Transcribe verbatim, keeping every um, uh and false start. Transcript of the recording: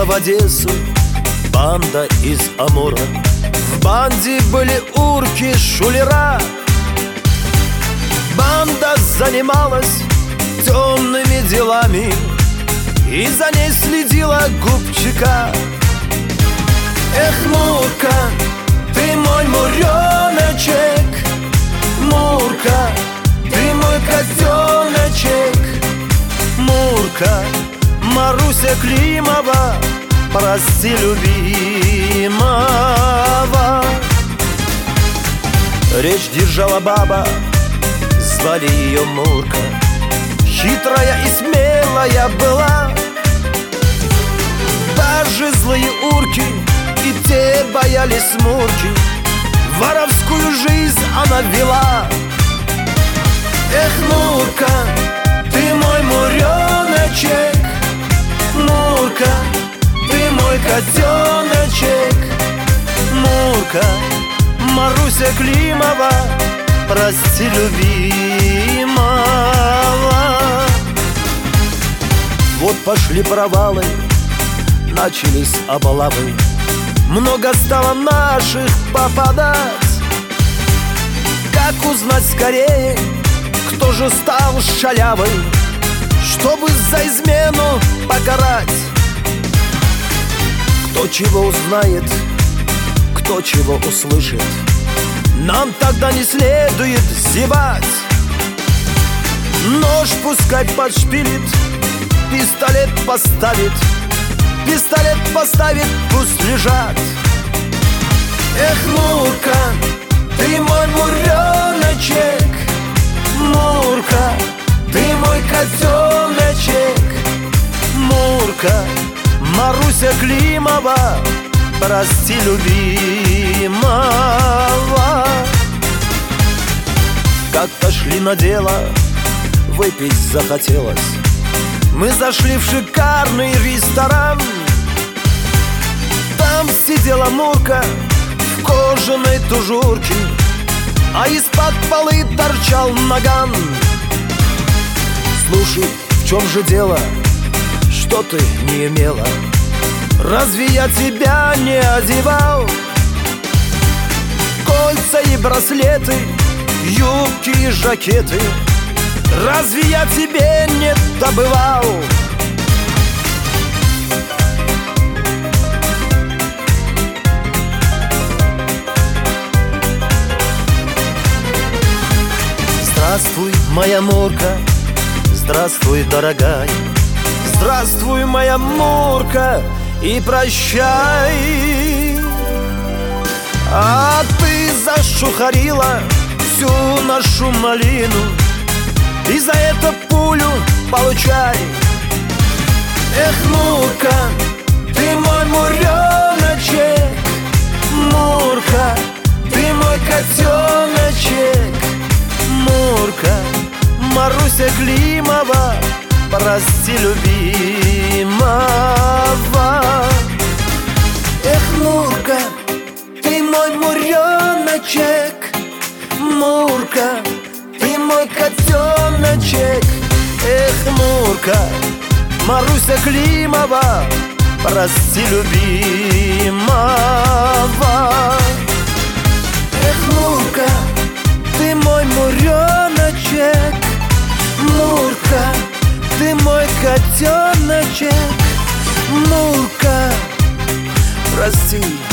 в Одессу банда из Амура. В банде были урки, шулера. Банда занималась темными делами, и за ней следила губчика. Эх, Мурка, ты мой муреночек, Мурка, ты мой котеночек. Мурка, Маруся Климова, прости любимого. Речь держала баба, звали ее Мурка. Хитрая и смелая была, даже злые урки и те боялись Мурки. Воровскую жизнь она вела. Эх, Мурка, ты мой муреночек, Мурка, ты мой котеночек. Мурка, Маруся Климова, прости любимого. Вот пошли провалы, начались облавы. Много стало наших попадать. Как узнать скорее, кто же стал шалявой, чтобы за измену покарать? Кто чего узнает, кто чего услышит, нам тогда не следует зевать. Нож пускай подшпилит, пистолет поставит, пистолет поставит, пусть лежат. Эх, Мурка, ты мой муреночек, Мурка, ты мой котеночек. Мурка, Маруся Климова, прости любимого. Как-то шли на дело, выпить захотелось. Мы зашли в шикарный ресторан. Там сидела Мурка в кожаной тужурке, а из-под полы торчал наган. Слушай, в чем же дело? Что ты не имела? Разве я тебя не одевал? Кольца и браслеты, юбки и жакеты, разве я тебе не добывал? Здравствуй, моя Мурка, здравствуй, дорогая. Здравствуй, моя Мурка, и прощай. А ты зашухарила всю нашу малину, и за это пулю получай. Эх, Мурка, ты мой муреночек, Мурка, ты мой котеночек. Мурка, Маруся Климова, прости любимого. Эх, Мурка, ты мой муреночек, Мурка, ты мой котеночек. Эх, Мурка, Маруся Климова, прости любимого. Эх, Мурка, ты мой муреночек, Мурка, ты мой котеночек. Мурка, прости.